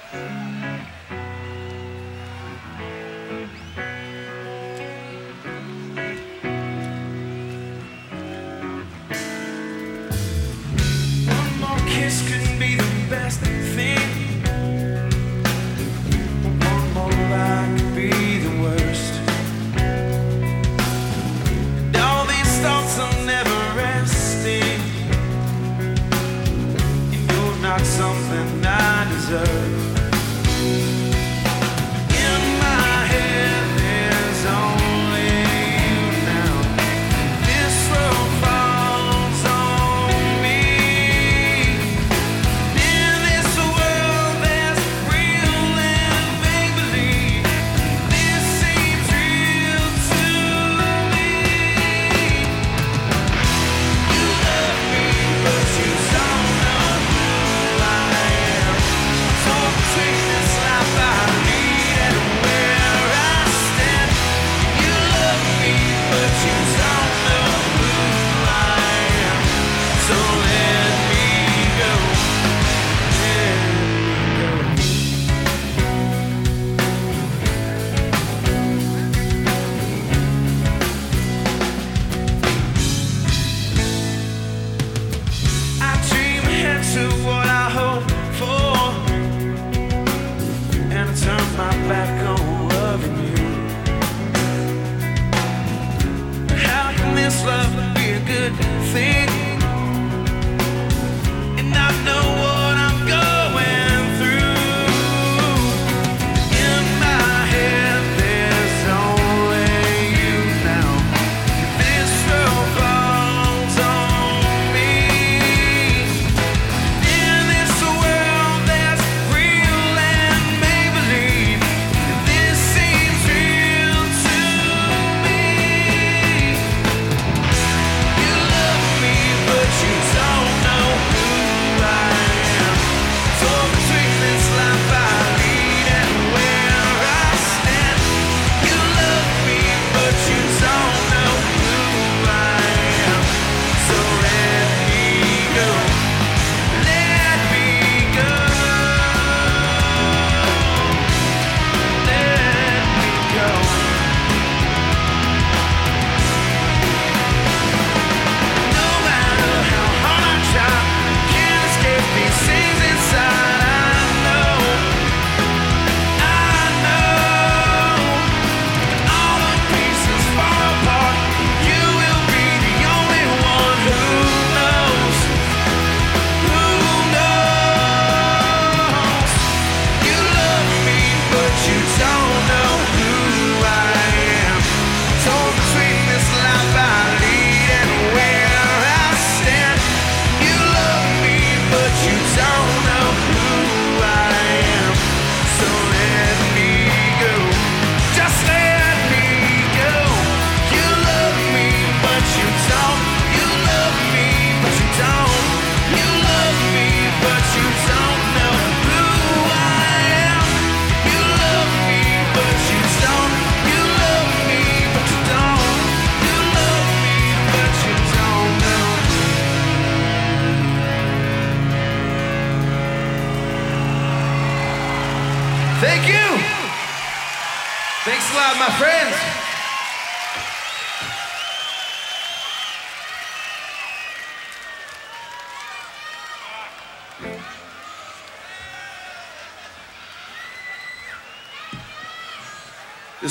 One more kiss couldn't be the best thing. One more lie could be the worst. And all these thoughts are never resting. And you're not something I deserve. In my head there's only you now. This world falls on me. In this world there's real and make-believe. This seems real to me. You love me, but you don't know who I am. So between this life I lead and where I stand. You love me, but you don't know who I am. So let me go, let me go. I dream ahead to what I hope for, and I turn my back on loving you. How can this love be a good thing? And I know what I'm going through. In my head there's only you now. This world falls on me. In this world there's real and make-believe. This seems real to me. You love me, but you don't know who I am. So between this life I lead and where I stand. You love me, but you don't know who I am. So let me go, let me go, let me go. No matter how hard I try, can't escape these things inside. I know all the pieces fall apart. You will be the only one who knows, who knows. You love me, but you don't know who I am. Torn between this life I lead and where I stand. You love me, but you don't know who I am. So let me go, just let me go. You love me, but you don't. You love me, but you don't. You love me, but you don't know who I am. You love me, but you don't. You love me, but you don't. You love me, but you don't know. Thank you. Thanks a lot, my friends.